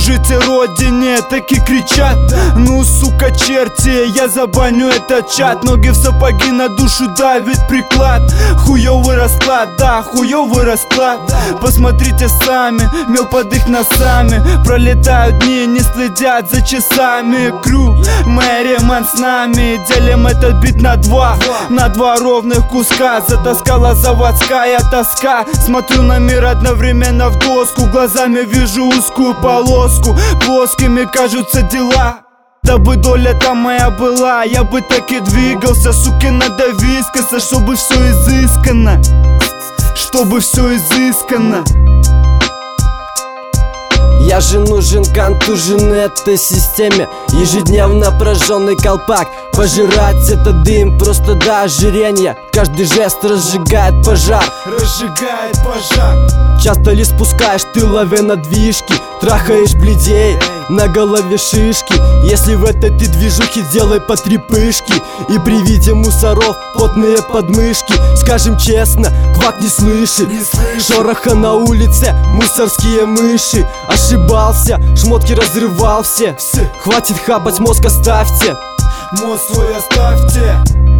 служите родине, так и кричат: ну сука черти, я забаню этот чат. Ноги в сапоги, на душу давит приклад. Хуёвый расклад, да, хуёвый расклад. Посмотрите сами, мел под их носами. Пролетают дни, не следят за часами. Крю, Мэри Мэн с нами. Делим этот бит на два ровных куска. Затаскала заводская тоска. Смотрю на мир одновременно в доску. Глазами вижу узкую полоску. Плоскими кажутся дела. Дабы доля там моя была, я бы так и двигался. Суке надо вискаться, чтобы все изысканно. Чтобы все изысканно. Я же нужен контуженной этой системе. Ежедневно прожженный колпак. Пожирать этот дым просто до ожирения. Каждый жест разжигает пожар. Разжигает пожар. Часто ли спускаешь ты лаве на движки? Трахаешь бледей, на голове шишки. Если в этой ты движухе, делай по 3 пышки. И при виде мусоров потные подмышки. Скажем честно, квак не слышит шороха на улице, мусорские мыши. Ошибался, шмотки разрывал все. Хватит хапать, мозг оставьте. Мозг свой оставьте.